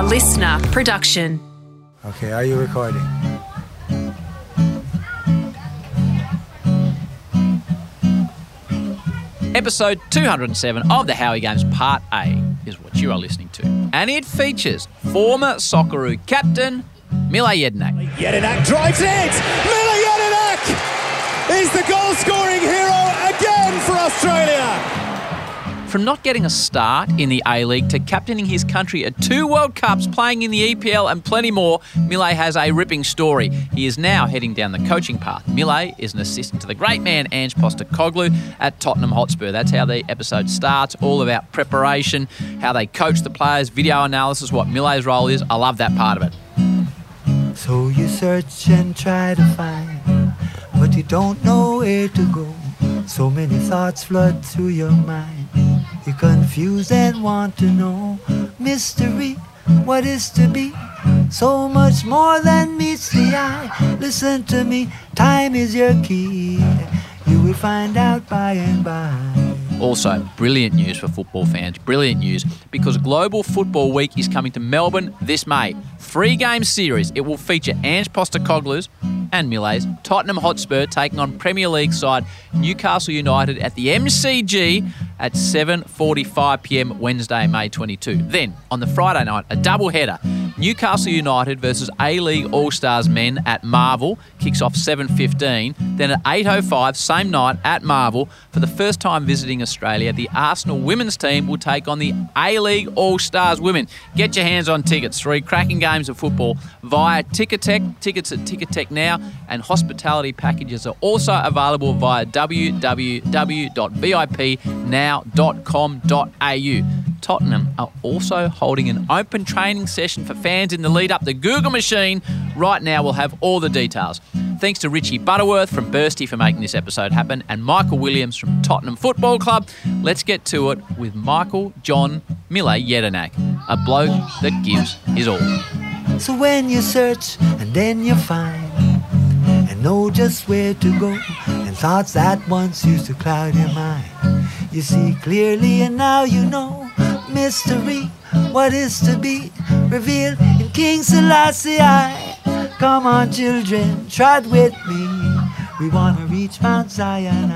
listener production. Okay, are you recording? Episode 207 of the Howie Games Part A is what you are listening to. And it features former Socceroo captain Mile Jedinak. Jedinak drives it! Mile Jedinak is the goal-scoring hero again for Australia! From not getting a start in the A-League to captaining his country at 2 World Cups, playing in the EPL and plenty more, Mile has a ripping story. He is now heading down the coaching path. Mile is an assistant to the great man Ange Postecoglou at Tottenham Hotspur. That's how the episode starts, all about preparation, how they coach the players, video analysis, what Mile's role is. I love that part of it. So you search and try to find, but you don't know where to go. So many thoughts flood through your mind. You're confused and want to know mystery, what is to be, so much more than meets the eye. Listen to me, time is your key. You will find out by and by. Also, brilliant news for football fans. Brilliant news because Global Football Week is coming to Melbourne this May. 3-game series. It will feature Ange Postecoglou's and Mile's Tottenham Hotspur taking on Premier League side Newcastle United at the MCG at 7:45pm Wednesday, May 22. Then, on the Friday night, a double-header. Newcastle United versus A-League All-Stars men at Marvel kicks off 7:15. Then at 8:05, same night at Marvel, for the first time visiting Australia, the Arsenal women's team will take on the A-League All-Stars women. Get your hands on tickets. 3 cracking games of football via Ticketek. Tickets at Ticketek now, and hospitality packages are also available via www.vipnow.com.au. Tottenham are also holding an open training session for fans in the lead up the Google machine. Right now we'll have all the details. Thanks to Richie Butterworth from Bursty for making this episode happen, and Michael Williams from Tottenham Football Club. Let's get to it with Michael John Mile Jedinak, a bloke that gives his all. So when you search and then you find, and know just where to go, and thoughts that once used to cloud your mind, you see clearly and now you know mystery, what is to be revealed in King Selassie. Come on children, trot with me, we want to reach Mount Zion.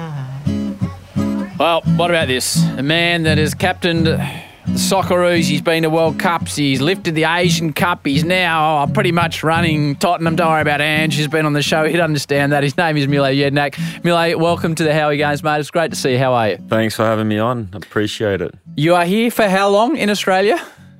Well, what about this? A man that has captained the Socceroos, he's been to World Cups, he's lifted the Asian Cup, he's now pretty much running Tottenham. Don't worry about Ange, he's been on the show, he'd understand that. His name is Mile Jedinak. Mile, welcome to the Howie Games, mate. It's great to see you. How are you? Thanks for having me on. Appreciate it. You are here for how long in Australia?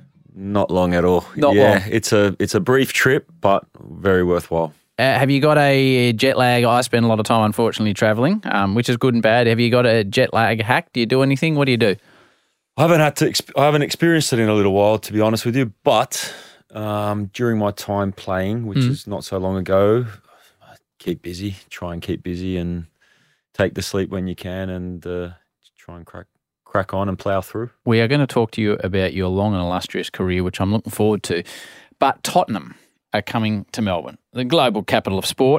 Not long at all. Not long. It's a brief trip, but very worthwhile. Have you got a jet lag? I spend a lot of time, unfortunately, travelling, which is good and bad. Have you got a jet lag hack? Do you do anything? What do you do? I haven't experienced it in a little while, to be honest with you. But during my time playing, which is not so long ago, I try and keep busy, and take the sleep when you can, and try and crack on and plough through. We are going to talk to you about your long and illustrious career, which I'm looking forward to. But Tottenham are coming to Melbourne, the global capital of sport.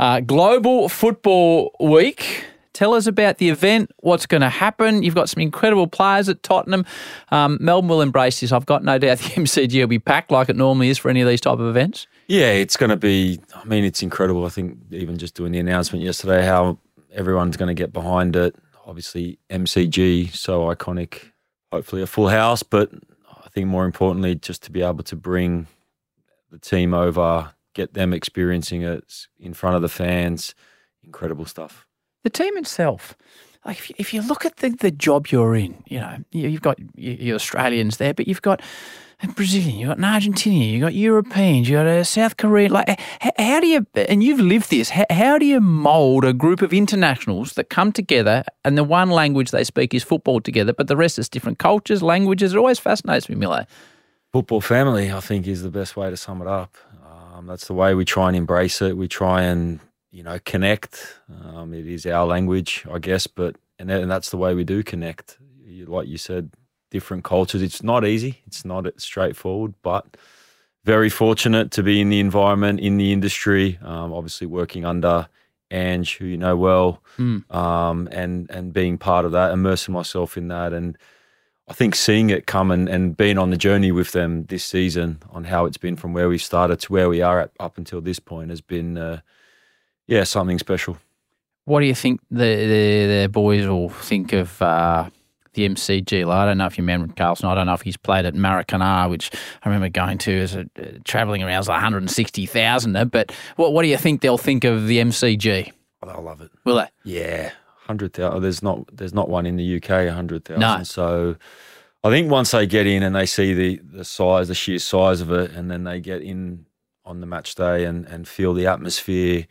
Global Football Week. Tell us about the event, what's going to happen. You've got some incredible players at Tottenham. Melbourne will embrace this. I've got no doubt the MCG will be packed like it normally is for any of these type of events. Yeah, it's going to be, it's incredible. I think even just doing the announcement yesterday, how everyone's going to get behind it. Obviously, MCG, so iconic. Hopefully a full house, but I think more importantly, just to be able to bring the team over, get them experiencing it in front of the fans. Incredible stuff. The team itself, like if you look at the job you're in, you've got your Australians there, but you've got a Brazilian, you've got an Argentinian, you've got Europeans, you've got a South Korean. Like, how do you, and you've lived this, how do you mould a group of internationals that come together and the one language they speak is football together, but the rest is different cultures, languages? It always fascinates me, Mile. Football family, I think, is the best way to sum it up. That's the way we try and embrace it. We try and connect. It is our language, I guess, and that's the way we do connect. Like you said, different cultures. It's not easy. It's not straightforward, but very fortunate to be in the environment, in the industry, obviously working under Ange, who you know well, and being part of that, immersing myself in that. And I think seeing it come and being on the journey with them this season on how it's been from where we started to where we are up until this point has been, something special. What do you think the boys will think of the MCG? Like, I don't know if you remember Carlson. I don't know if he's played at Maracana, which I remember going to as travelling around as 160,000. But what do you think they'll think of the MCG? Oh, they'll love it. Will they? Yeah. 100,000. There's not one in the UK. 100,000. No. So I think once they get in and they see the size, the sheer size of it, and then they get in on the match day and feel the atmosphere,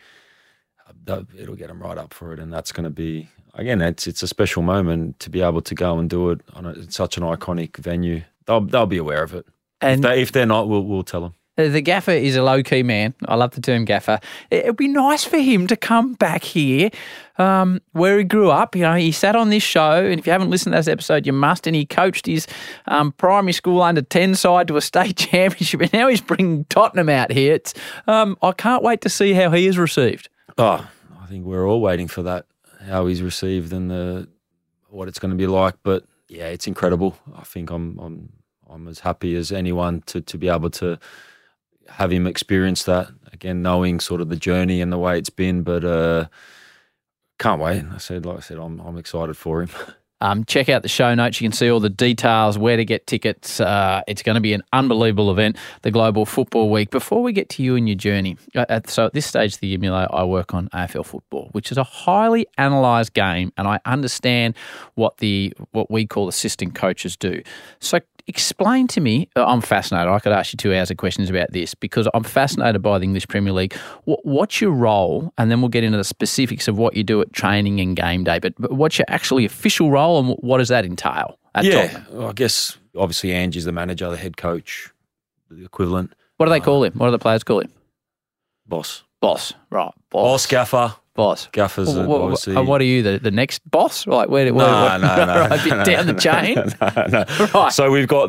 it'll get them right up for it. And that's going to be, again, it's a special moment to be able to go and do it on such an iconic venue. They'll be aware of it. And if they're not, we'll tell them. The gaffer is a low-key man. I love the term gaffer. It would be nice for him to come back here where he grew up. You know, he sat on this show, and if you haven't listened to this episode, you must, and he coached his primary school under-10 side to a state championship, and now he's bringing Tottenham out here. I can't wait to see how he is received. Oh, I think we're all waiting for that, how he's received and what it's going to be like. But, yeah, it's incredible. I think I'm as happy as anyone to be able to have him experience that, again, knowing sort of the journey and the way it's been, but can't wait. Like I said, I'm excited for him. Check out the show notes. You can see all the details, where to get tickets. It's going to be an unbelievable event, the Global Football Week. Before we get to you and your journey, so at this stage of the year, Milo, I work on AFL football, which is a highly analysed game, and I understand what we call assistant coaches do. So explain to me, I'm fascinated. I could ask you 2 hours of questions about this because I'm fascinated by the English Premier League. What's your role? And then we'll get into the specifics of what you do at training and game day. But what's your actually official role and what does that entail at Tottenham? Well, I guess obviously Ange is the manager, the head coach, the equivalent. What do they call him? What do the players call him? Boss. Boss, right. Boss, gaffer. Boss. Gaffer's obviously. What are you, the next boss? Like where No. right, a bit down the chain? No. Right. So we've got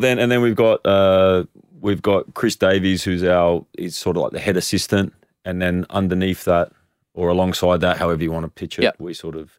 Chris Davies, he's sort of like the head assistant, and then underneath that or alongside that, however you want to pitch it, yep. we sort of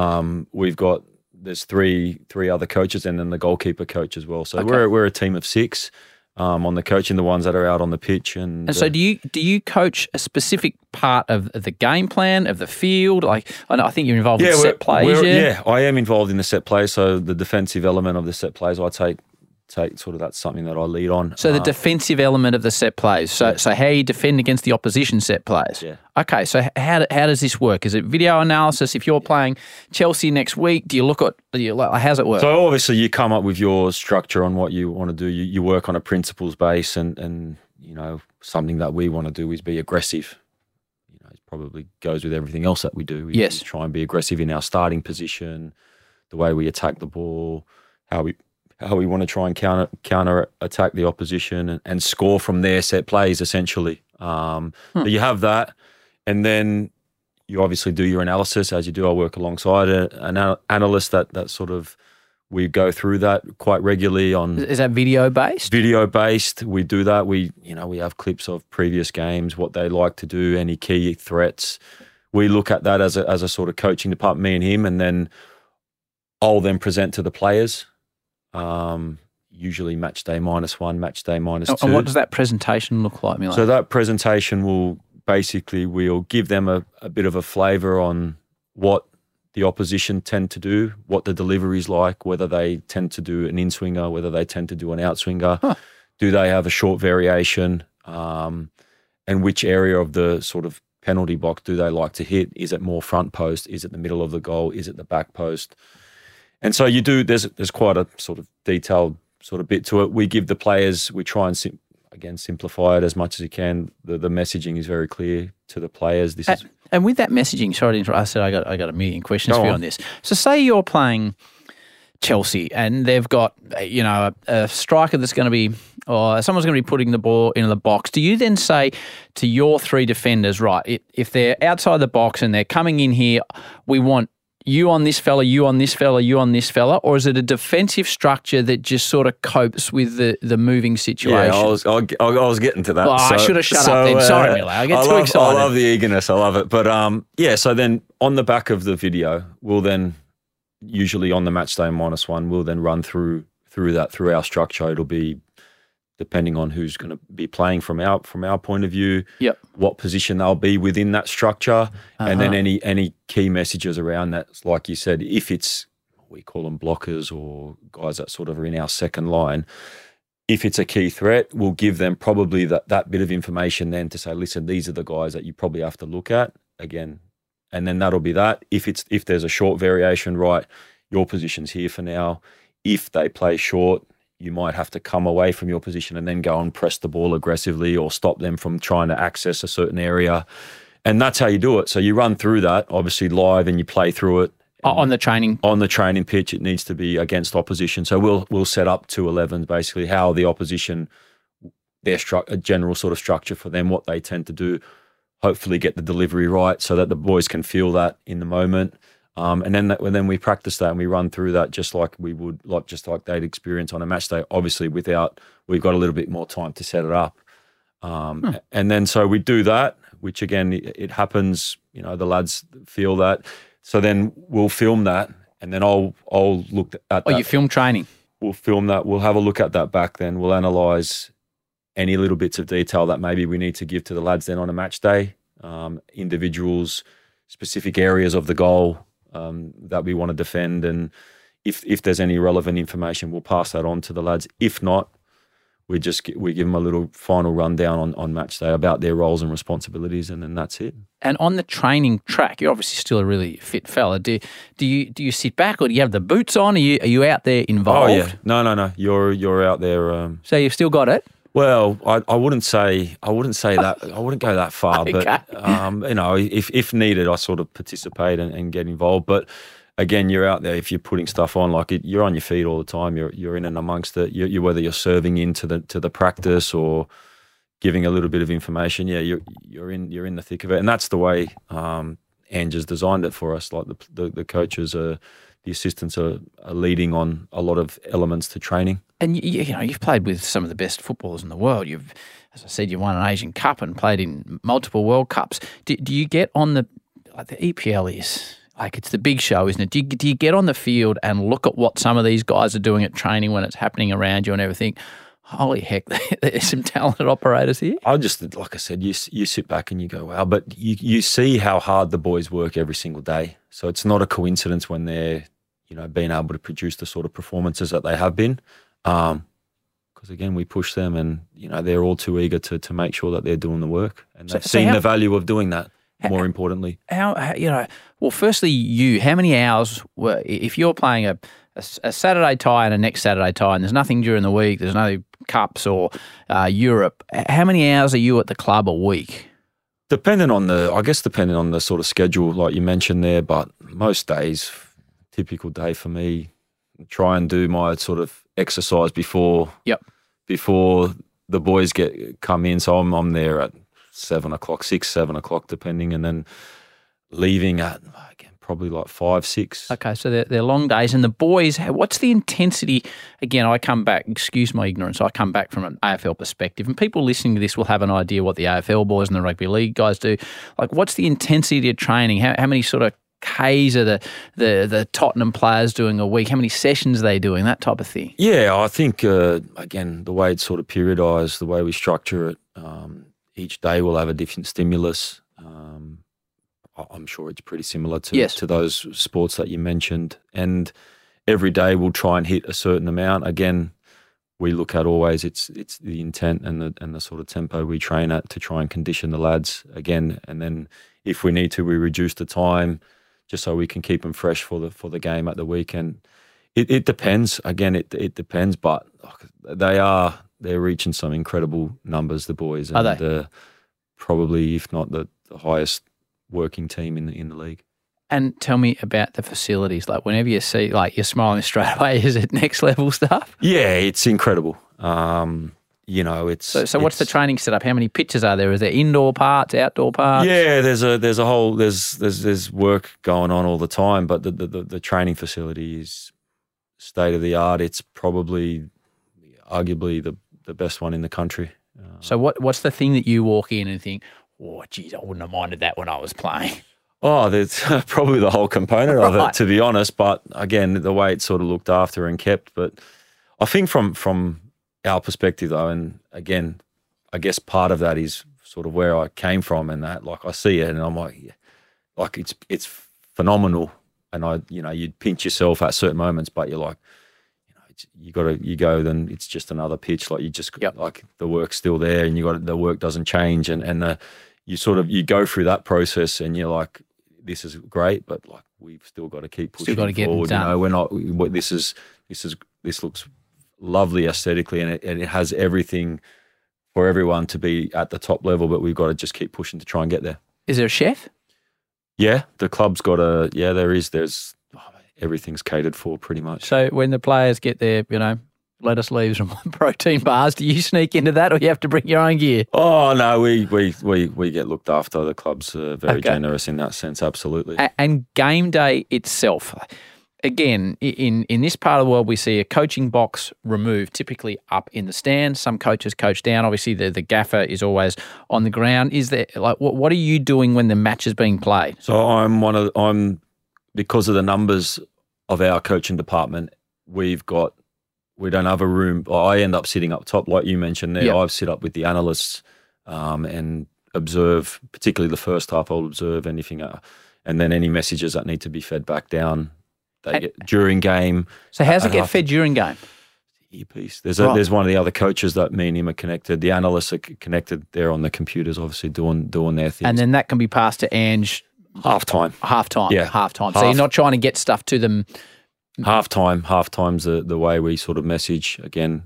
there's three other coaches and then the goalkeeper coach as well. So we're a team of 6. On the coaching, the ones that are out on the pitch, and so do you coach a specific part of the game plan of the field? Like I think you're involved in set plays. Yeah, I am involved in the set plays. So the defensive element of the set plays, I take sort of that's something that I lead on. So the defensive element of the set plays. So how you defend against the opposition set plays. Yeah. Okay. So how does this work? Is it video analysis? If you're playing Chelsea next week, how's it work? So obviously you come up with your structure on what you want to do. You work on a principles base, and you know something that we want to do is be aggressive. You know, it probably goes with everything else that we do. We try and be aggressive in our starting position, the way we attack the ball, how we want to try and counter attack the opposition and score from their set plays, essentially. So you have that, and then you obviously do your analysis. As you do, I work alongside an analyst that sort of, we go through that quite regularly. Is that video based? Video based. We do that. We have clips of previous games, what they like to do, any key threats. We look at that as a sort of coaching department, me and him, and then I'll then present to the players. Usually match day -1, match day -2. And what does that presentation look like, Milo? So that presentation we'll give them a bit of a flavour on what the opposition tend to do, what the delivery is like, whether they tend to do an in-swinger, whether they tend to do an out-swinger, do they have a short variation, and which area of the sort of penalty box do they like to hit? Is it more front post? Is it the middle of the goal? Is it the back post? And so there's quite a sort of detailed sort of bit to it. We give the players, we try and simplify it as much as you can. The messaging is very clear to the players. And with that messaging, sorry to interrupt, I said I got a million questions for you on this. So say you're playing Chelsea and they've got a striker that's going to be, or someone's going to be putting the ball into the box. Do you then say to your 3 defenders, right, if they're outside the box and they're coming in here, we want you on this fella, you on this fella, you on this fella, or is it a defensive structure that just sort of copes with the moving situation? Yeah, I was getting to that. Well, I should have shut up then. Sorry, Milo. I get too excited. I love the eagerness. I love it. But so then on the back of the video, we'll then usually on the match day -1, we'll then run through through our structure, it'll be depending on who's going to be playing from our point of view, what position they'll be within that structure, and then any key messages around that. Like you said, if it's, we call them blockers or guys that sort of are in our second line, if it's a key threat, we'll give them probably that bit of information then to say, listen, these are the guys that you probably have to look at again, and then that'll be that. If there's a short variation, right, your position's here for now. If they play short, you might have to come away from your position and then go and press the ball aggressively or stop them from trying to access a certain area. And that's how you do it. So you run through that, obviously live, and you play through it. On the training pitch, it needs to be against opposition. So we'll set up 2-11s, basically how the opposition, a general sort of structure for them, what they tend to do, hopefully get the delivery right so that the boys can feel that in the moment. And then we practice that and we run through that just like we would, just like they'd experience on a match day. Obviously, we've got a little bit more time to set it up. And then so we do that, which again, it happens, the lads feel that. So then we'll film that, and then I'll look at that. Oh, you film training? We'll film that. We'll have a look at that back then. We'll analyse any little bits of detail that maybe we need to give to the lads then on a match day, individuals, specific areas of the goal that we want to defend. And if there's any relevant information, we'll pass that on to the lads. If not, we give them a little final rundown on match day about their roles and responsibilities, and then that's it. And on the training track, you're obviously still a really fit fella. Do you sit back, or do you have the boots on? Are you out there involved? Oh yeah, no. You're out there. So you've still got it? Well, I wouldn't say that. I wouldn't go that far, okay. But if needed, I sort of participate and get involved. But again, you're out there. If you're putting stuff on, you're on your feet all the time. You're in and amongst it. You whether you're serving into the practice or giving a little bit of information. Yeah, you're in the thick of it, and that's the way Ange has designed it for us. Like the coaches the assistants are leading on a lot of elements to training. And you've played with some of the best footballers in the world. As I said, you won an Asian Cup and played in multiple World Cups. Do you get on the EPL is it's the big show, isn't it? Do you get on the field and look at what some of these guys are doing at training when it's happening around you and everything? Holy heck, there's some talented operators here. I just, like I said, you sit back and you go, wow. But you see how hard the boys work every single day. So it's not a coincidence when they're, being able to produce the sort of performances that they have been. Because again, we push them, and they're all too eager to make sure that they're doing the work, and they've seen the value of doing that. More importantly, well, firstly, how many hours if you're playing a Saturday tie and a next Saturday tie, and there's nothing during the week, there's no cups or Europe. How many hours are you at the club a week? Depending on the sort of schedule, like you mentioned there, but most days, typical day for me, try and do my sort of exercise before the boys come in. So I'm there at 7 o'clock, 6, 7 o'clock, depending, and then leaving at probably 5, 6. Okay, so they're long days. And the boys, what's the intensity? Again, I come back, excuse my ignorance, I come back from an AFL perspective, and people listening to this will have an idea what the AFL boys and the rugby league guys do. What's the intensity of training? How many sort of Ks are the Tottenham players doing a week? How many sessions are they doing? That type of thing. Yeah, I think, again, the way it's sort of periodised, the way we structure it, each day will have a different stimulus. I'm sure it's pretty similar to those sports that you mentioned. And every day we'll try and hit a certain amount. Again, we look at always it's the intent and the sort of tempo we train at to try and condition the lads again. And then if we need to, we reduce the time just so we can keep them fresh for the game at the weekend. It depends. Again, it depends, but they're reaching some incredible numbers, the boys. Are they? Probably, if not the highest working team in the league. And tell me about the facilities. Whenever you see, you're smiling straight away, is it next level stuff? Yeah, it's incredible. It's so. What's the training setup? How many pitches are there? Is there indoor parts, outdoor parts? Yeah, there's a whole there's work going on all the time, but the training facility is state of the art. It's probably arguably the best one in the country. So what's the thing that you walk in and think, oh, geez, I wouldn't have minded that when I was playing? Oh, there's probably the whole component of it, to be honest. But again, the way it's sort of looked after and kept. But I think from our perspective though, and again, I guess part of that is sort of where I came from, and that like I see it and I'm like, yeah, like it's phenomenal, and you'd pinch yourself at certain moments, but you're like, you go, then it's just another pitch. Like you just like the work's still there, and the work doesn't change, and you go through that process, and you're like, this is great, but like we've still got to keep pushing forward. We're not. This looks lovely aesthetically, and it has everything for everyone to be at the top level, but we've got to just keep pushing to try and get there. Is there a chef? Yeah, the club's got there is. There's everything's catered for pretty much. So when the players get their, lettuce leaves and protein bars, do you sneak into that, or you have to bring your own gear? Oh no, we get looked after. The club's very generous in that sense, absolutely. And game day itself, again, in this part of the world, we see a coaching box removed, typically up in the stand. Some coaches coach down. Obviously, the gaffer is always on the ground. Is there what are you doing when the match is being played? So I'm because of the numbers of our coaching department, we don't have a room. I end up sitting up top, like you mentioned there. Yep. I sit up with the analysts and observe, particularly the first half. I'll observe anything, and then any messages that need to be fed back down. They get during game. So how's it get fed during game? Earpiece. There's one of the other coaches that me and him are connected. The analysts are connected. They're on the computers, obviously doing their things. And then that can be passed to Ange. Half-time. Yeah. Half-time. So you're not trying to get stuff to them. Half-time's the way we sort of message. Again,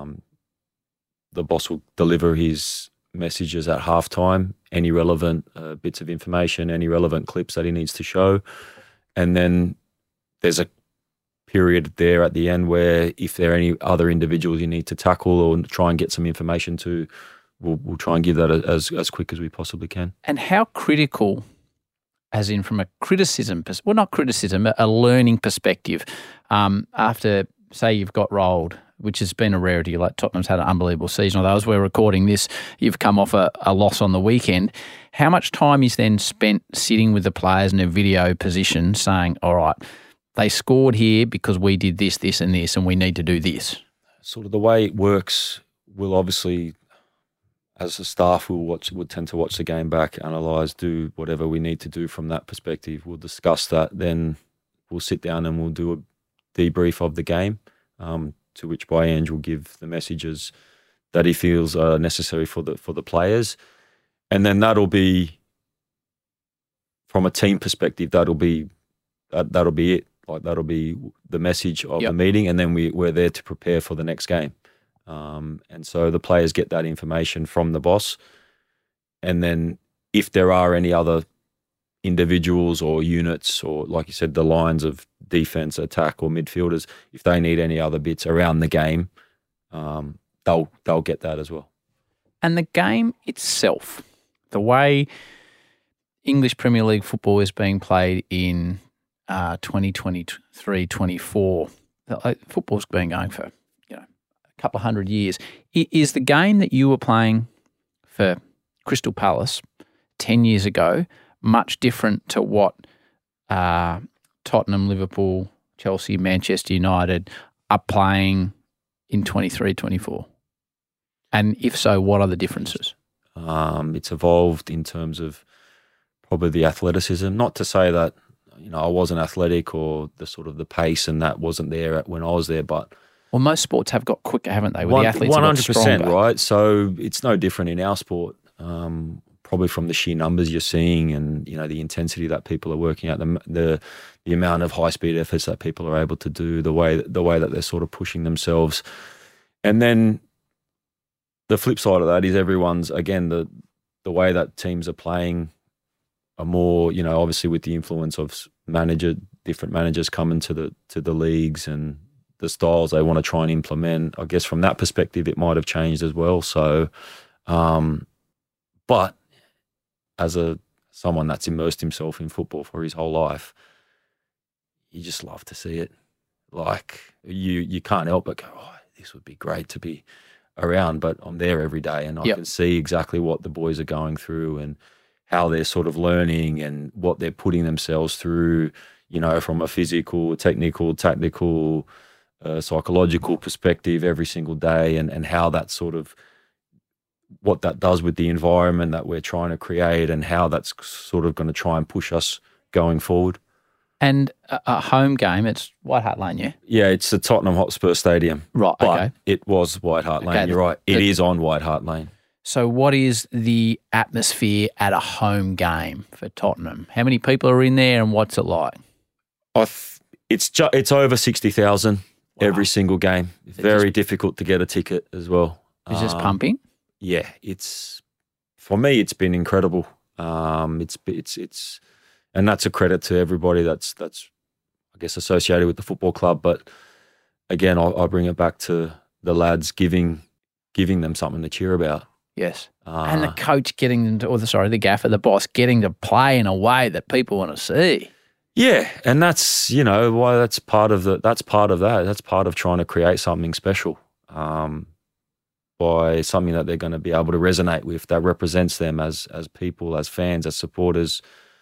the boss will deliver his messages at half-time, any relevant bits of information, any relevant clips that he needs to show. And then there's a period there at the end where if there are any other individuals you need to tackle or try and get some information to, we'll try and give that as quick as we possibly can. And how critical, as in from a criticism, not criticism, a learning perspective, after, say, you've got rolled, which has been a rarity, like Tottenham's had an unbelievable season, although as we're recording this, you've come off a loss on the weekend. How much time is then spent sitting with the players in a video position saying, all right, they scored here because we did this, this and this, and we need to do this? Sort of the way it works, we'll obviously, as a staff, would tend to watch the game back, analyse, do whatever we need to do from that perspective. We'll discuss that, then we'll sit down and we'll do a debrief of the game, to which by Ange will give the messages that he feels are necessary for the players. And then that'll be, from a team perspective, that'll be it. Like that'll be the message of the meeting, and then we're there to prepare for the next game. And so the players get that information from the boss. And then if there are any other individuals or units or, like you said, the lines of defense, attack or midfielders, if they need any other bits around the game, they'll get that as well. And the game itself, the way English Premier League football is being played in 2023-24, football's been going for a couple of 100 years. Is the game that you were playing for Crystal Palace 10 years ago much different to what Tottenham, Liverpool, Chelsea, Manchester United are playing in 23-24? And if so, what are the differences? It's evolved in terms of probably the athleticism. Not to say that I wasn't athletic or the pace and that wasn't there when I was there, but most sports have got quicker, haven't they? Where the athletes 100%, right? So it's no different in our sport. Probably from the sheer numbers you're seeing and the intensity that people are working at, the amount of high speed efforts that people are able to do, the way that they're sort of pushing themselves, and then the flip side of that is everyone's, again, the way that teams are playing are more, obviously with the influence of different managers coming to the leagues and the styles they want to try and implement. I guess from that perspective, it might have changed as well. So, but as someone that's immersed himself in football for his whole life, you just love to see it. Like you can't help but go, oh, this would be great to be around. But I'm there every day, and I can see exactly what the boys are going through and how they're sort of learning and what they're putting themselves through, from a physical, technical, tactical, psychological perspective every single day, and how that sort of what that does with the environment that we're trying to create, and how that's sort of going to try and push us going forward. And a home game, it's White Hart Lane, yeah? Yeah, it's the Tottenham Hotspur Stadium. Right, but okay. It was White Hart Lane. You're right. It is on White Hart Lane. So what is the atmosphere at a home game for Tottenham? How many people are in there and what's it like? It's over 60,000 every single game. Very difficult to get a ticket as well. Is this pumping? Yeah, for me, it's been incredible. And that's a credit to everybody that's I guess associated with the football club. But again, I'll bring it back to the lads giving them something to cheer about. Yes, and the coach getting them the gaffer, the boss getting to play in a way that people want to see. Yeah, and that's why that's part of that. That's part of trying to create something special, by something that they're going to be able to resonate with, that represents them as people, as fans, as supporters.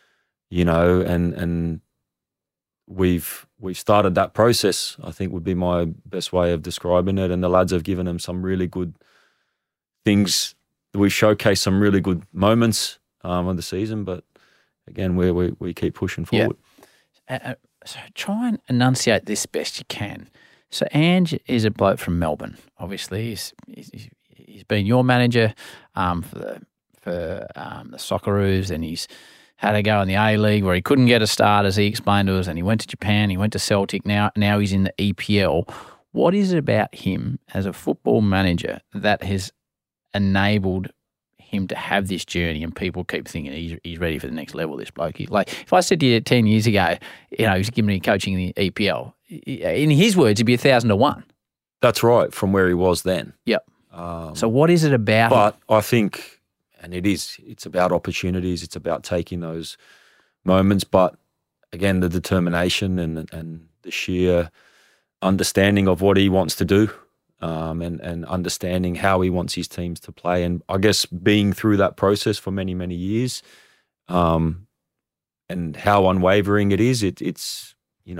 And we've started that process, I think would be my best way of describing it. And the lads have given them some really good things. We've showcased some really good moments of the season, but again, we keep pushing forward. Yeah. So try and enunciate this best you can. So Ange is a bloke from Melbourne. Obviously, he's been your manager for the Socceroos, and he's had a go in the A-League where he couldn't get a start, as he explained to us, and he went to Japan, he went to Celtic, now he's in the EPL. What is it about him as a football manager that has enabled him to have this journey, and people keep thinking he's ready for the next level, this bloke? Like, if I said to you 10 years ago, he's giving me coaching in the EPL, in his words, he'd be 1,000 to 1. That's right, from where he was then. Yep. So what is it about But him? I think... And it's about opportunities. It's about taking those moments. But again, the determination and the sheer understanding of what he wants to do, and understanding how he wants his teams to play. And I guess being through that process for many, many years, and how unwavering it is, it's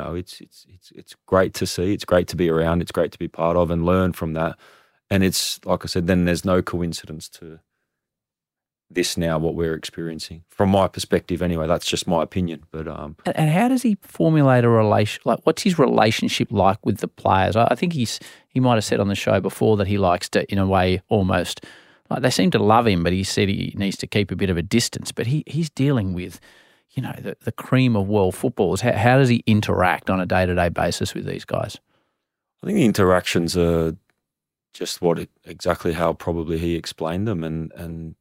great to see. It's great to be around. It's great to be part of and learn from that. And it's, like I said, then there's no coincidence to this now, what we're experiencing. From my perspective anyway, that's just my opinion. But And how does he formulate a relation? Like, what's his relationship like with the players? I think he might have said on the show before that he likes to, in a way, almost, like, they seem to love him, but he said he needs to keep a bit of a distance. But he's dealing with, the cream of world footballers. How does he interact on a day-to-day basis with these guys? I think the interactions are just exactly how probably he explained them, and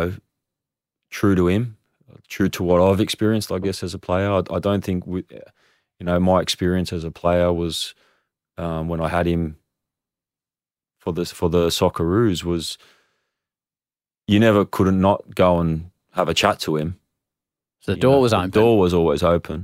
true to him, true to what I've experienced, I guess, as a player. I don't think my experience as a player was when I had him for the Socceroos was you never couldn't not go and have a chat to him. So the door was open. The door was always open.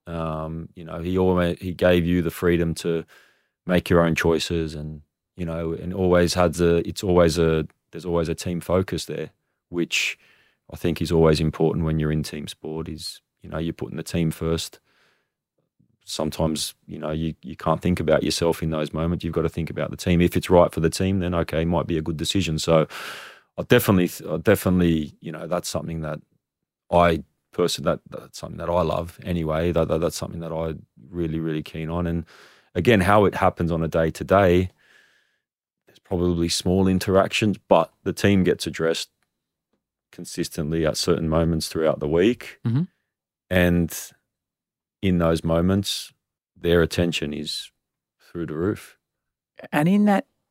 He gave you the freedom to make your own choices, and and always there's always a team focus there, which I think is always important when you're in team sport. Is you're putting the team first. Sometimes you can't think about yourself in those moments. You've got to think about the team. If it's right for the team, then okay, it might be a good decision. So I definitely that's something that that's something that I love anyway. That's something that I really, really keen on. And again, how it happens on a day to day, there's probably small interactions, but the team gets addressed consistently at certain moments throughout the week. Mm-hmm. And in those moments, their attention is through the roof. And in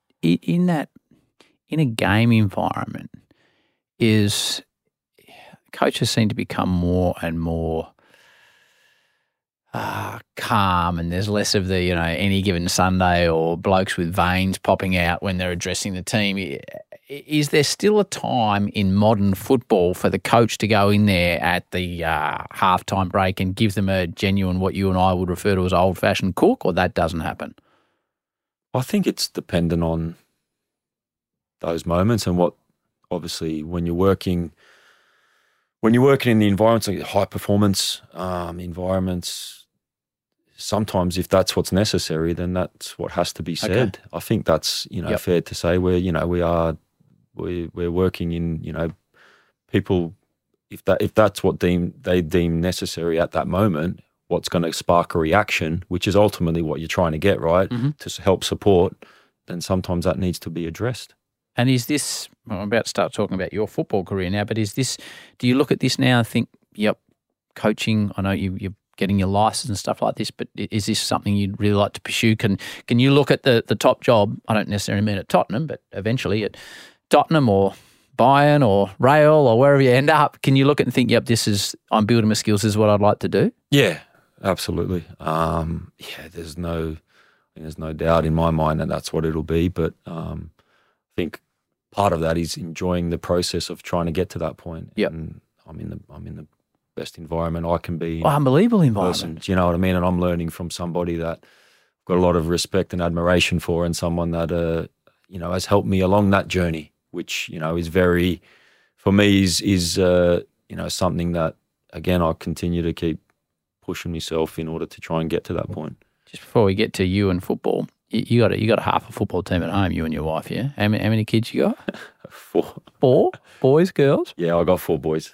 a game environment, coaches seem to become more and more calm, and there's less of the any given Sunday or blokes with veins popping out when they're addressing the team. Is there still a time in modern football for the coach to go in there at the halftime break and give them a genuine, what you and I would refer to as old-fashioned cook, or that doesn't happen? I think it's dependent on those moments and what, obviously, when you're working in the environments, like high performance environments, sometimes if that's what's necessary, then that's what has to be said. I think that's, fair to say. We're working in, people, if that's what they deem necessary at that moment, what's going to spark a reaction, which is ultimately what you're trying to get, right? To help support, then sometimes that needs to be addressed. And is this, I'm about to start talking about your football career now, but do you look at this now and think, yep, coaching, I know you're getting your license and stuff like this, but is this something you'd really like to pursue? Can you look at the top job, I don't necessarily mean at Tottenham, but eventually at Tottenham or Bayern or Real or wherever you end up, can you look at it and think, yep, I'm building my skills, this is what I'd like to do? Yeah, absolutely. There's no doubt in my mind that that's what it'll be, but I think part of that is enjoying the process of trying to get to that point. Yep. And I'm in the best environment I can be. Unbelievable environment. Do you know what I mean? And I'm learning from somebody that I've got a lot of respect and admiration for, and someone that has helped me along that journey, which is very, for me, is something that, again, I continue to keep pushing myself in order to try and get to that point. Just before we get to you and football, you got a half a football team at home, you and your wife, yeah? How many kids you got? 4. 4? Boys, girls? Yeah, I got 4 boys.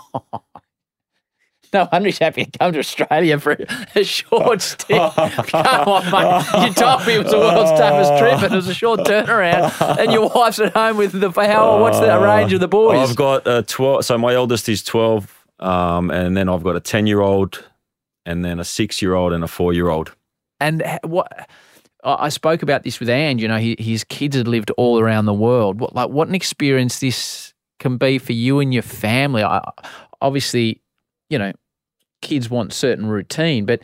No wonder he's happy to come to Australia for a short stint. Come on, mate. You told me it was the world's toughest trip and it was a short turnaround. And your wife's at home with what's the range of the boys? I've got 12. So my eldest is 12, and then I've got a 10-year-old, and then a 6-year-old and a 4-year-old. And what I spoke about this with Ange, his kids had lived all around the world. What an experience this can be for you and your family. Obviously, kids want certain routine, but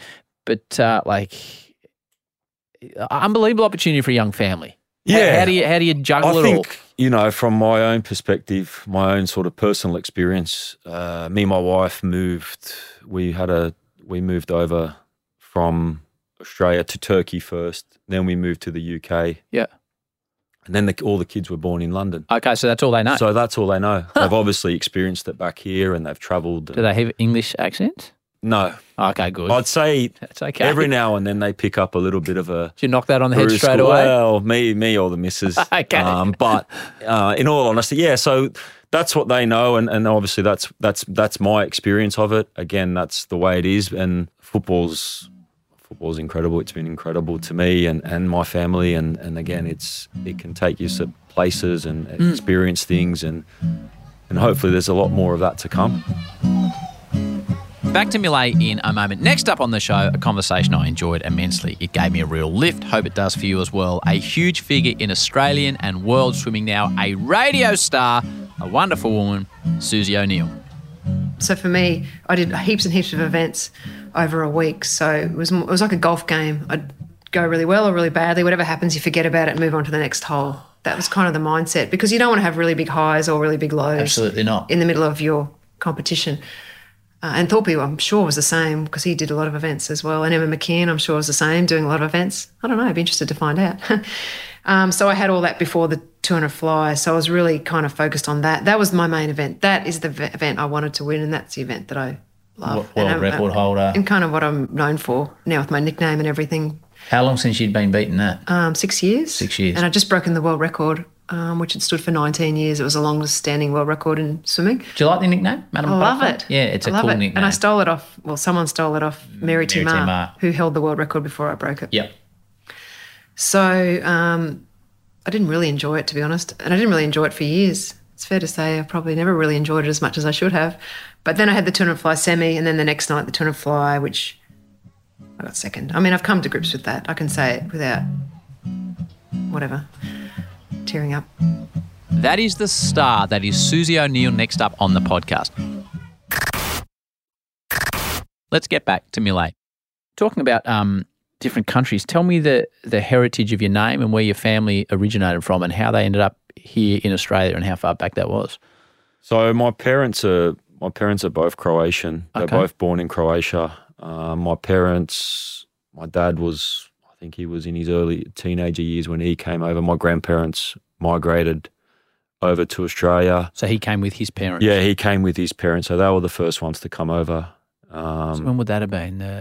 unbelievable opportunity for a young family. Yeah. How do you juggle it all? I think, from my own perspective, my own sort of personal experience, me and my wife moved. We moved over from Australia to Turkey first, then we moved to the UK. Yeah. And then all the kids were born in London. Okay, so that's all they know. So that's all they know. They've obviously experienced it back here, and they've travelled. Do they have English accents? No. Okay, good. I'd say that's okay. Every now and then they pick up a little bit of a. Did you knock that on the head straight away? Well, me or the missus. Okay. But in all honesty, yeah. So that's what they know, and obviously that's my experience of it. Again, that's the way it is, and football's incredible. It's been incredible to me and my family, and again, it can take you to places and experience things, and hopefully there's a lot more of that to come. Back to Millet in a moment. Next up on the show, a conversation I enjoyed immensely. It gave me a real lift. Hope it does for you as well. A huge figure in Australian and world swimming now, a radio star, a wonderful woman, Susie O'Neill. So for me, I did heaps and heaps of events over a week. So it was like a golf game. I'd go really well or really badly. Whatever happens, you forget about it and move on to the next hole. That was kind of the mindset, because you don't want to have really big highs or really big lows. Absolutely not. In the middle of your competition. And Thorpe, I'm sure, was the same, because he did a lot of events as well. And Emma McKeon, I'm sure, was the same, doing a lot of events. I don't know, I'd be interested to find out. So I had all that before the 200 fly, so I was really kind of focused on that. That was my main event. That is the event I wanted to win, and that's the event that I love. World record holder. And kind of what I'm known for now with my nickname and everything. How long since you'd been beating that? 6 years. 6 years. And I'd just broken the world record, which had stood for 19 years. It was the longest standing world record in swimming. Do you like the nickname, Madam I love Butterfly? it. Yeah, it's a cool nickname. And I stole it off, someone stole it off Mary T. Marr, Marr, who held the world record before I broke it. Yep. So I didn't really enjoy it, to be honest. And I didn't really enjoy it for years. It's fair to say I probably never really enjoyed it as much as I should have. But then I had the 200 fly semi, and then the next night the 200 fly, which I got second. I mean, I've come to grips with that. I can say it without, tearing up. That is the star. That is Susie O'Neill next up on the podcast. Let's get back to Millet. Talking about different countries, tell me the heritage of your name and where your family originated from and how they ended up here in Australia and how far back that was. So my parents are both Croatian. They're both born in Croatia. My dad was, I think he was in his early teenager years when he came over. My grandparents migrated over to Australia. So he came with his parents? Yeah, he came with his parents. So they were the first ones to come over. So when would that have been?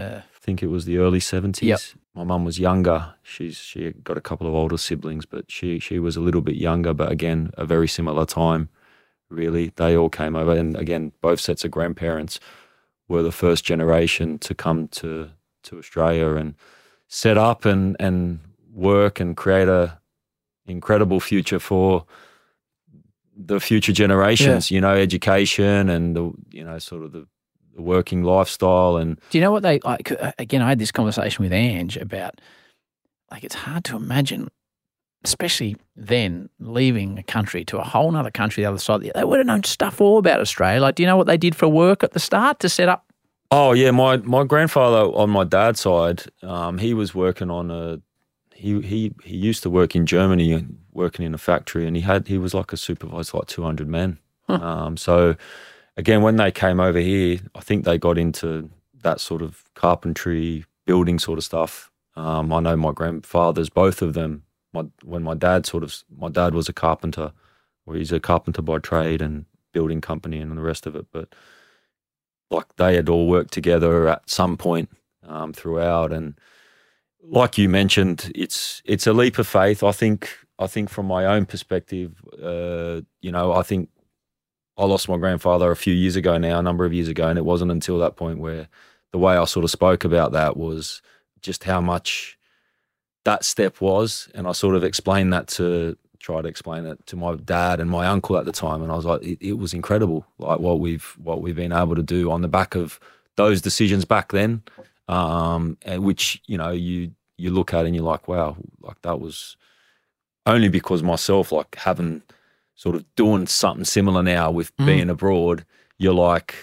think it was the early 70s. Yep. My mum was younger. She got a couple of older siblings, but she was a little bit younger. But again, a very similar time, really. They all came over. And again, both sets of grandparents were the first generation to come to Australia and set up and work and create a incredible future for the future generations, you know, education and sort of the working lifestyle. And do you know what again, I had this conversation with Ange about, like, it's hard to imagine, especially then, leaving a country to a whole nother country the other side. They would have known stuff all about Australia. Like, do you know what they did for work at the start to set up? Oh yeah, my grandfather on my dad's side, he was working on he used to work in Germany and working in a factory, and he was like a supervisor, like 200 men. So again, when they came over here, I think they got into that sort of carpentry, building sort of stuff. I know my grandfathers, both of them. When my dad was a carpenter, or he's a carpenter by trade and building company and the rest of it, but like they had all worked together at some point throughout. And like you mentioned, it's a leap of faith. I think from my own perspective, I think I lost my grandfather a number of years ago, and it wasn't until that point where the way I sort of spoke about that was just how much that step was, and I sort of tried to explain it to my dad and my uncle at the time, and I was like, it was incredible, like what we've been able to do on the back of those decisions back then, and which you look at and you're like, wow, like that was only because myself, like having sort of doing something similar now with being abroad, you're like,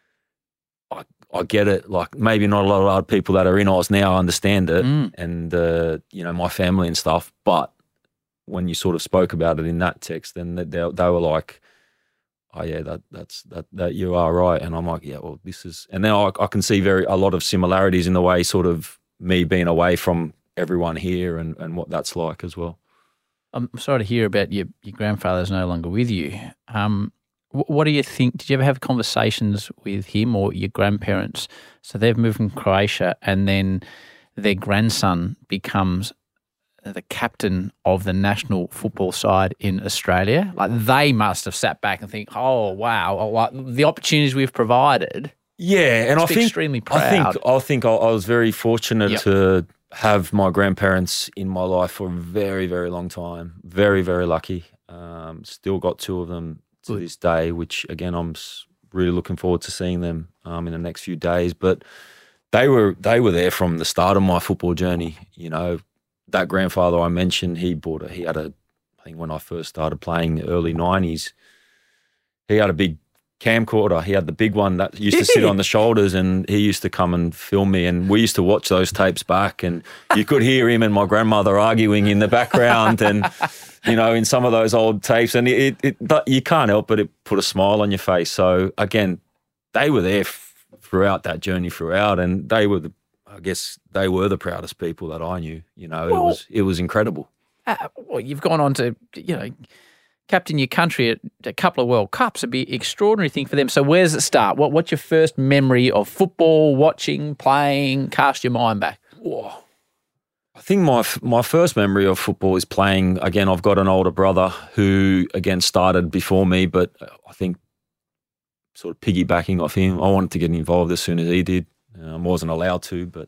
I get it. Like maybe not a lot of other people that are in Oz now understand it, and my family and stuff. But when you sort of spoke about it in that text, then they were like, "Oh yeah, that you are right." And I'm like, "Yeah, well, this is." And now I can see a lot of similarities in the way sort of me being away from everyone here and what that's like as well. I'm sorry to hear about your grandfather's no longer with you. What do you think? Did you ever have conversations with him or your grandparents? So they've moved from Croatia, and then their grandson becomes the captain of the national football side in Australia. Like they must have sat back and think, "Oh wow, like the opportunities we've provided." Yeah, and I think extremely proud. I think I was very fortunate to have my grandparents in my life for a very, very long time. Very, very lucky. Still got two of them to this day, which again I'm really looking forward to seeing them in the next few days. But they were there from the start of my football journey. That grandfather I mentioned, I think when I first started playing early 90s, he had a big camcorder. He had the big one that used to sit on the shoulders, and he used to come and film me, and we used to watch those tapes back, and you could hear him and my grandmother arguing in the background and in some of those old tapes, and but you can't help but it put a smile on your face. So again, they were there throughout that journey and they were the proudest people that I knew. It was incredible. Well, you've gone on to captain your country at a couple of World Cups. It'd be an extraordinary thing for them. So where does it start? What's your first memory of football, watching, playing? Cast your mind back. Whoa. I think my first memory of football is playing. Again, I've got an older brother who, again, started before me, but I think sort of piggybacking off him, I wanted to get involved as soon as he did. I wasn't allowed to, but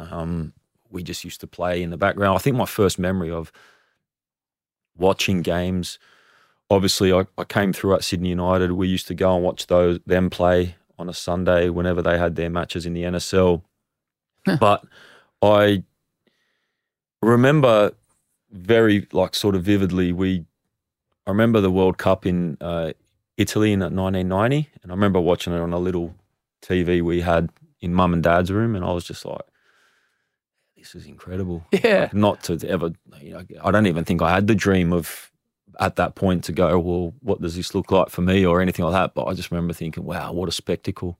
we just used to play in the background. I think my first memory of watching games, obviously I came through at Sydney United. We used to go and watch them play on a Sunday whenever they had their matches in the NSL. But I remember very, sort of vividly, I remember the World Cup in Italy in 1990, and I remember watching it on a little TV we had in mum and dad's room, and I was just like, this is incredible. Yeah. Not to ever, I don't even think I had the dream of at that point to go, well, what does this look like for me or anything like that? But I just remember thinking, wow, what a spectacle.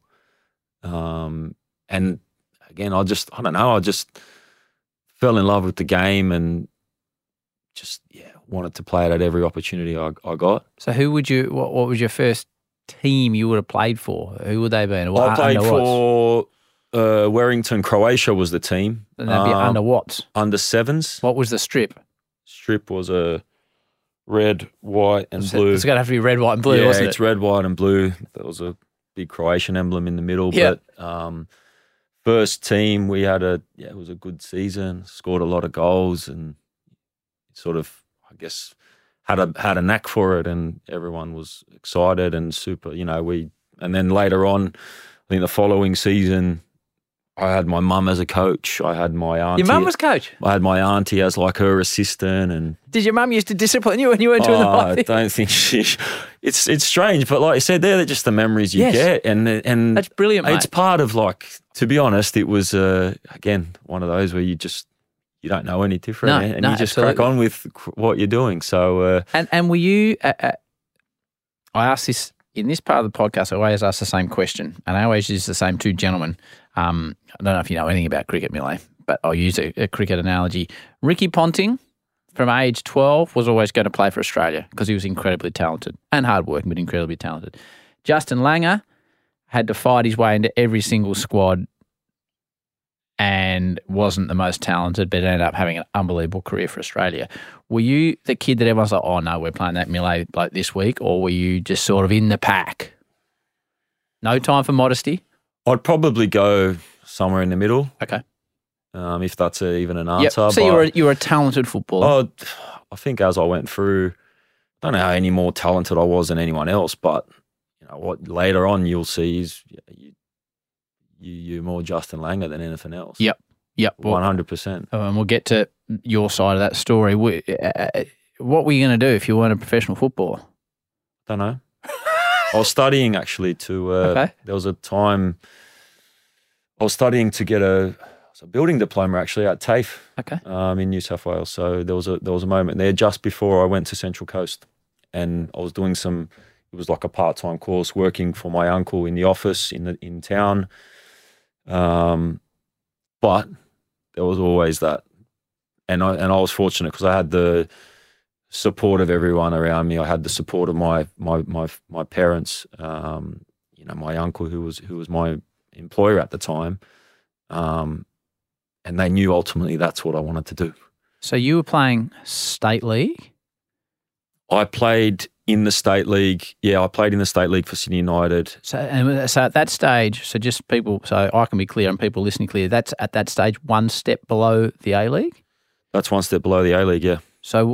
And again, I just fell in love with the game and just, wanted to play it at every opportunity I got. So what was your first team you would have played for? Who would they be? I played for Warrington, Croatia was the team. And that'd be under what? Under sevens. What was the strip? Strip was a red, white, and blue. It's going to have to be red, white, and blue, wasn't it? Yeah, it's red, white, and blue. There was a big Croatian emblem in the middle. Yeah. But first team, we had it was a good season. Scored a lot of goals and sort of, I guess, had a knack for it, and everyone was excited and super. And then later on, I think the following season, I had my mum as a coach. I had my auntie. Your mum was coach? I had my auntie as like her assistant. And did your mum used to discipline you when you weren't doing the right thing? I don't think she. It's strange, but like I said, they're just the memories you get, and that's brilliant, mate. It's part of like. To be honest, it was again one of those where you don't know any different, and you just absolutely. crack on with what you're doing. So and were you? I asked this in this part of the podcast. I always ask the same question, and I always use the same two gentlemen. I don't know if you know anything about cricket, Millet, but I'll use a cricket analogy. Ricky Ponting, from age 12, was always going to play for Australia because he was incredibly talented and hardworking, but incredibly talented. Justin Langer had to fight his way into every single squad and wasn't the most talented, but ended up having an unbelievable career for Australia. Were you the kid that everyone's like, oh no, we're playing that Millet like this week, or were you just sort of in the pack? No time for modesty? I'd probably go somewhere in the middle. Okay. If that's even an answer. Yep. So you were a talented footballer. I think as I went through, I don't know how any more talented I was than anyone else, but what later on you'll see is you're more Justin Langer than anything else. Yep. 100%. And we'll get to your side of that story. What were you going to do if you weren't a professional footballer? Don't know. I was studying actually Okay. There was a time I was studying to get a building diploma actually at TAFE. Okay. In New South Wales. So there was a moment there just before I went to Central Coast, and I was doing it was like a part-time course working for my uncle in the office in town. But there was always that, and I was fortunate because I had the support of everyone around me. I had the support of my parents. My uncle who was my employer at the time, and they knew ultimately that's what I wanted to do. So you were playing state league? I played in the state league. Yeah, I played in the state league for Sydney United. So at that stage, so I can be clear and people listening clear, that's at that stage one step below the A-League? That's one step below the A-League, yeah. So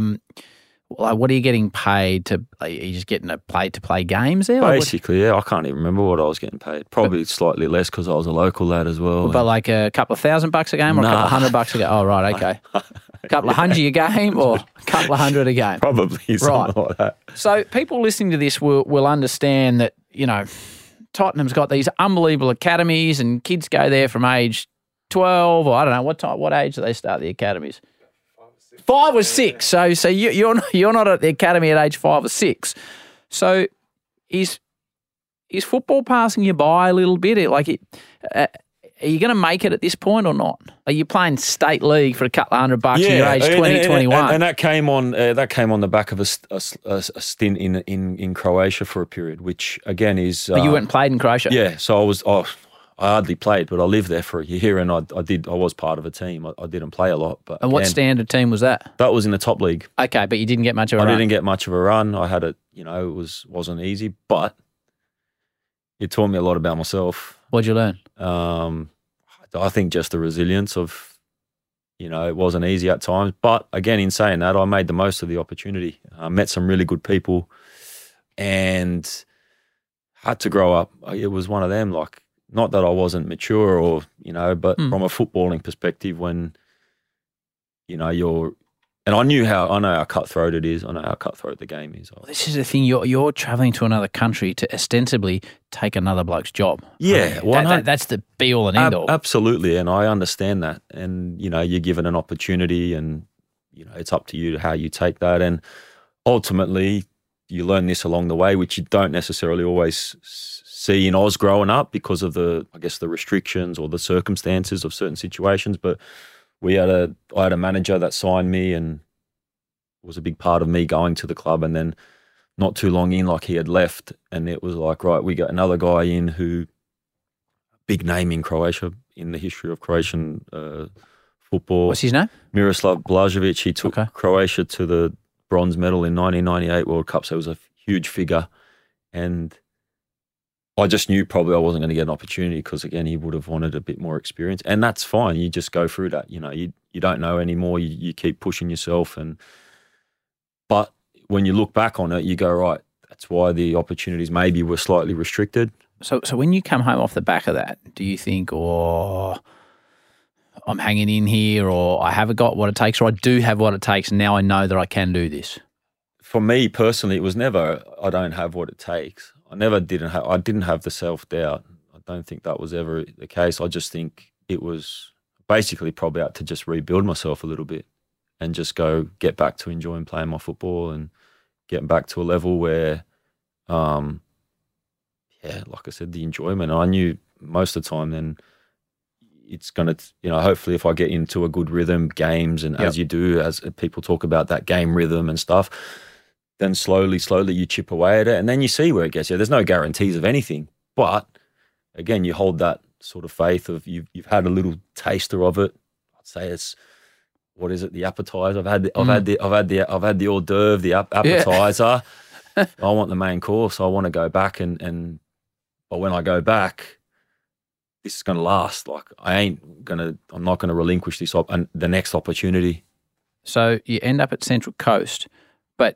what are you getting paid to? Are you just getting paid to play games there? Basically, yeah. I can't even remember what I was getting paid. Probably slightly less because I was a local lad as well. But like a couple of $1,000 a game or a couple of $100 a game? Oh, right, okay. A couple of $100 a game or a couple of $100 a game? Probably something like that. So people listening to this will understand that, Tottenham's got these unbelievable academies and kids go there from age 12 or I don't know, what age do they start the academies? 5 or 6. So you're not at the academy at age 5 or 6. So is football passing you by a little bit? Are you going to make it at this point or not? Are you playing state league for a couple of $100 at your age 20, 21? And that came on the back of a stint in Croatia for a period, which again is. But you went and played in Croatia. Yeah, so I hardly played, but I lived there for a year, and I was part of a team. I didn't play a lot, but what standard team was that? That was in the top league. Okay, but you didn't get much of a run. I didn't get much of a run. I had it. It wasn't easy, but it taught me a lot about myself. What'd you learn? I think just the resilience of, it wasn't easy at times. But again, in saying that, I made the most of the opportunity. I met some really good people and had to grow up. It was one of them, like, not that I wasn't mature or, but from a footballing perspective when, and I know how cutthroat it is. I know how cutthroat the game is. Well, this is the thing. You're travelling to another country to ostensibly take another bloke's job. Yeah. That's the be-all and end-all. Absolutely, and I understand that. And, you're given an opportunity and, it's up to you how you take that. And ultimately, you learn this along the way, which you don't necessarily always see in Oz growing up because of the restrictions or the circumstances of certain situations. But I had a manager that signed me and was a big part of me going to the club. And then not too long in, like he had left, and it was like, right, we got another guy in who big name in Croatia, in the history of Croatian football. What's his name? Miroslav Blažević. He took Croatia to the bronze medal in 1998 World Cup, so it was a huge figure. And I just knew probably I wasn't going to get an opportunity because, again, he would have wanted a bit more experience. And that's fine. You just go through that. You know, you don't know anymore. You keep pushing yourself. But when you look back on it, you go, right, that's why the opportunities maybe were slightly restricted. So when you come home off the back of that, do you think, oh, I'm hanging in here, or I haven't got what it takes, or I do have what it takes and now I know that I can do this? For me personally, it was never, I don't have what it takes. I didn't have the self-doubt. I don't think that was ever the case. I just think it was basically probably out to just rebuild myself a little bit and just get back to enjoying playing my football and getting back to a level where, like I said, the enjoyment. I knew most of the time then it's going to, hopefully if I get into a good rhythm, games, and as you do, as people talk about that game rhythm and stuff, then slowly you chip away at it and then you see where it gets you. There's no guarantees of anything. But again, you hold that sort of faith of you've had a little taster of it. I'd say it's, what is it? The appetizer. I've had the hors d'oeuvre, the appetizer. I want the main course. I want to go back but when I go back, this is going to last. Like I'm not going to relinquish the next opportunity. So you end up at Central Coast, but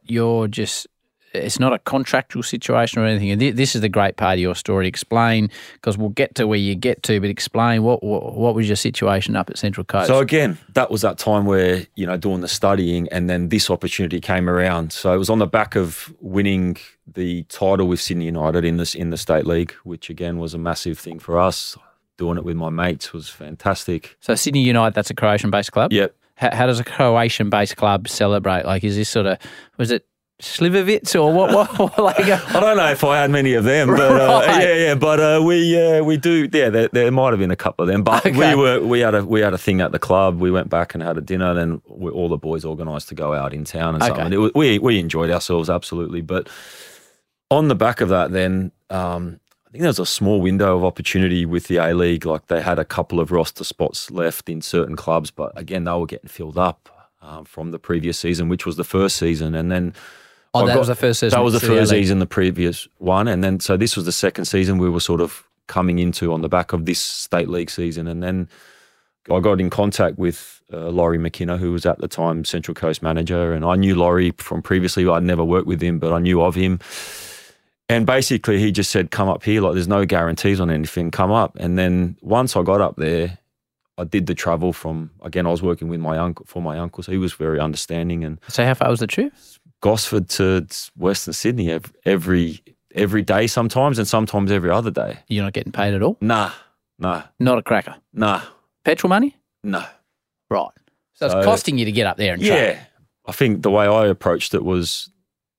it's not a contractual situation or anything. And this is the great part of your story. Explain, because we'll get to where you get to, but explain what was your situation up at Central Coast? So again, that was that time where, doing the studying and then this opportunity came around. So it was on the back of winning the title with Sydney United in the State League, which again was a massive thing for us. Doing it with my mates was fantastic. So Sydney United, that's a Croatian-based club? Yep. How does a Croatian-based club celebrate? Like, is this sort of, was it Slivovitz or what? Like, I don't know if I had many of them, but but we do. Yeah, there might have been a couple of them, but we had a thing at the club. We went back and had a dinner. Then all the boys organised to go out in town and stuff. And we enjoyed ourselves absolutely. But on the back of that, then I think there was a small window of opportunity with the A-League. Like they had a couple of roster spots left in certain clubs, but again, they were getting filled up from the previous season, which was the first season. And then was the first season. That was the first season, the previous one. And then, so this was the second season we were sort of coming into on the back of this State League season. And then I got in contact with Laurie McKenna, who was at the time Central Coast manager. And I knew Laurie from previously. I'd never worked with him, but I knew of him. And basically he just said, come up here. Like there's no guarantees on anything. Come up. And then once I got up there, I did the travel from, again, I was working with my uncle, so he was very understanding. And so how far was the trip? Gosford to Western Sydney every day sometimes, and sometimes every other day. You're not getting paid at all? Nah. Not a cracker? Nah. Petrol money? No. Right. So it's costing you to get up there and travel. Yeah. I think the way I approached it was,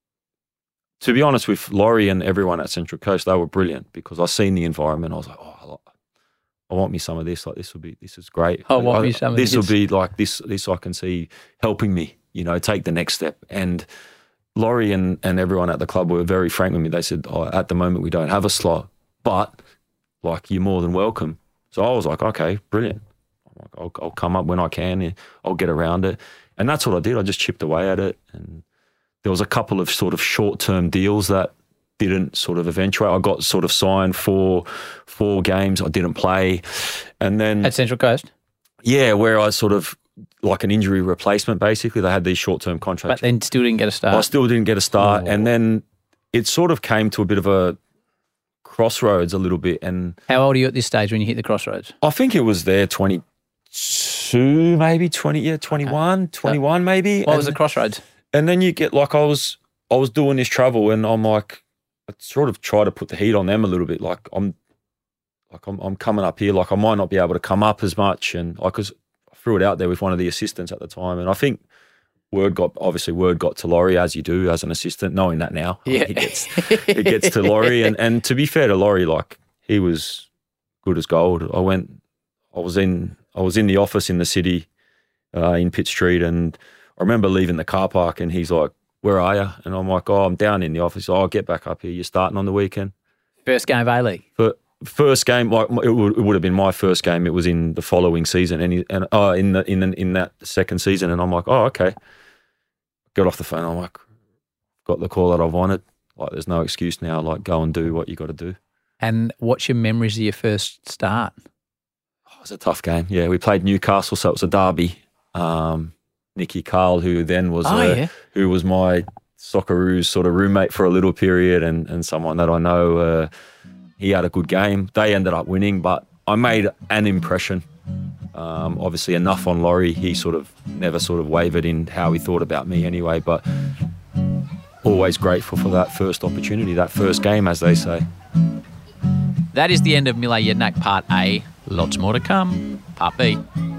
to be honest with Laurie and everyone at Central Coast, they were brilliant because I seen the environment. I was like, I want me some of this. Like this is great. I want me some of this. This will be like this I can see helping me, take the next step. And Laurie and everyone at the club were very frank with me. They said, at the moment we don't have a slot, but like you're more than welcome. So I was like, okay, brilliant. I'll come up when I can. I'll get around it. And that's what I did. I just chipped away at it. And there was a couple of sort of short-term deals that didn't sort of eventuate. I got sort of signed for 4 games. I didn't play. And then at Central Coast? Yeah, where I sort of like an injury replacement basically. They had these short-term contracts. But then still didn't get a start? I still didn't get a start. Oh. And then it sort of came to a bit of a crossroads a little bit. And how old are you at this stage when you hit the crossroads? I think it was there 22 maybe, 21 maybe. What was the crossroads? And then you get like I was doing this travel and I'm like, I sort of try to put the heat on them a little bit. Like I'm coming up here. Like I might not be able to come up as much, and because I threw it out there with one of the assistants at the time, and I think word got to Laurie, as you do as an assistant. Knowing that now, yeah, it gets to Laurie, and to be fair to Laurie, like he was good as gold. I was in the office in the city, in Pitt Street, and I remember leaving the car park, and he's like, where are you? And I'm like, I'm down in the office. I'll get back up here. You're starting on the weekend. First game of A-League? first game, like it would have been my first game. It was in the following season, and in that second season, and I'm like, oh, okay. Got off the phone. I'm like, got the call that I wanted. Like, there's no excuse now. Like, go and do what you got to do. And what's your memories of your first start? It was a tough game. Yeah, we played Newcastle, so it was a derby. Nicky Carl, who then was who was my Socceroos sort of roommate for a little period, and someone that I know. He had a good game. They ended up winning, but I made an impression. Obviously enough on Laurie. He sort of never sort of wavered in how he thought about me anyway, but always grateful for that first opportunity, that first game, as they say. That is the end of Mile Jedinak Part A. Lots more to come. Part B.